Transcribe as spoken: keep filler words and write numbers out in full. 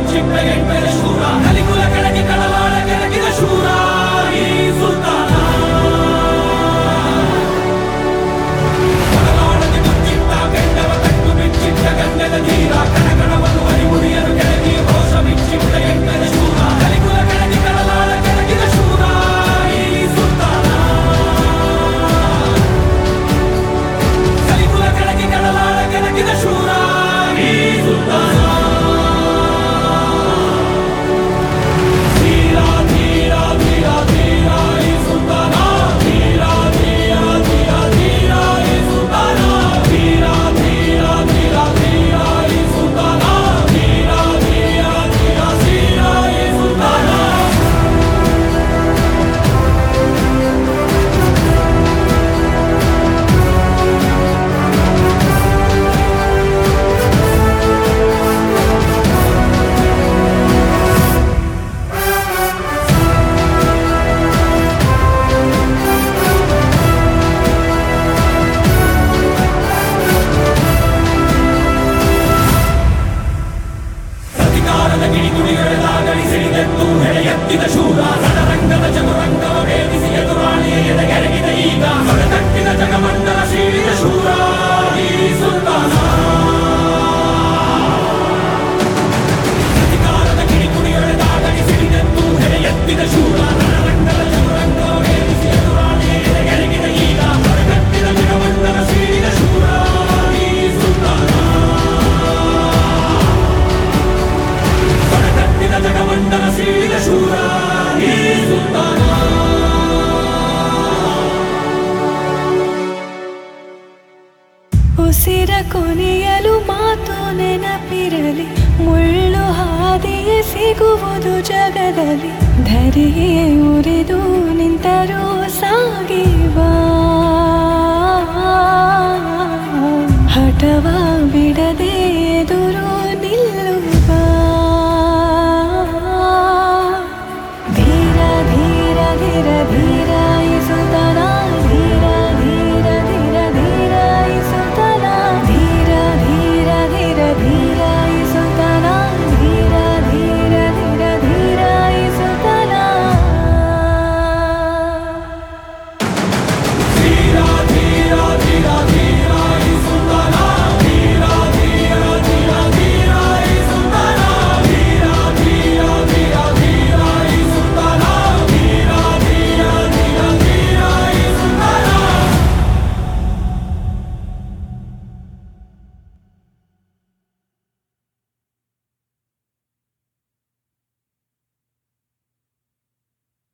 ಮಿಂಚಿಟ್ಟ ಎಂಟರ ಶೂರ ಕಲಿಕುಲ ಕೆಳಗೆ ಕಳವಾಳ ಕೆಳಗಿದ ಶೂರ ಈ ಸುಲ್ತಾನ ಕಳವಾಳದ ಮುಚ್ಚಿಟ್ಟ ಕೆಂಡವ ಕಟ್ಟು ಮಿಂಚಿಟ್ಟ ಗಂಡದ ಧೀರ ಕಣಗಣವನ್ನು ಹರಿಮುರಿಯನು ಕೆಳಗಿ ರೋಷ ಮಿಂಚಿಟ್ಟ ಎಂಟರ ಶೂರ ಕಲಿಕುಲ ಕೆಳಗೆ ಕಳವಾಳ ಕೆಳಗಿದ ಶೂರ ಈ ಸುಲ್ತಾನ ಕಲಿಕುಲ ಕೆಳಗೆ ಕಳವಾಳ ಕೆಳಗಿದ ಶೂರ ಈ ಸುಲ್ತಾನ ಎತ್ತಿದ ಶೂರ ರಣರಂಗದ ಚದುರಂಗವ ಭೇದಿಸಿ ಎದುರಾಳಿಯ ಎದೆಗೆರಗಿದ ಈಗ ಹೊಡೆತಟ್ಟಿದ ಜಗಮಂಡಲ ಸೀಳಿದ ಶೂರ ಈ ಸುಲ್ತಾನ ಅಧಿಕಾರದ ಕಿಡಿಕುಡಿಯೊಡೆದಾಗಲಿ ಸಿಡಿದೆದ್ದು ಹೆಡೆ ಎತ್ತಿದ ಶೂರ ರಣರಂಗದ ಚದುರಂಗವ ಭೇದಿಸಿ ಎದುರಾಳಿಯ ಎದೆಗೆರಗಿದ ಈಗ ಹೊಡೆತಟ್ಟಿದ ಜಗಮಂಡಲ ಸೀಳಿದ ಶೂರ ಈ ಸುಲ್ತಾನ ಹೊಡೆತಟ್ಟಿದ ಜಗಮಂಡಲ ಸೀಳಿದ ಶೂರ ಈ ಸುಲ್ತಾನ ಉಸಿರ ಕೊನೆಯಲು ಮಾತು ನೆನಪಿರಲಿ ಮುಳ್ಳು ಹಾದಿಯೇ ಸಿಗುವುದು ಜಗದಲ್ಲಿ ಧರೆಯೇ ಉರಿದು ನಿಂತರೂ ಸಾ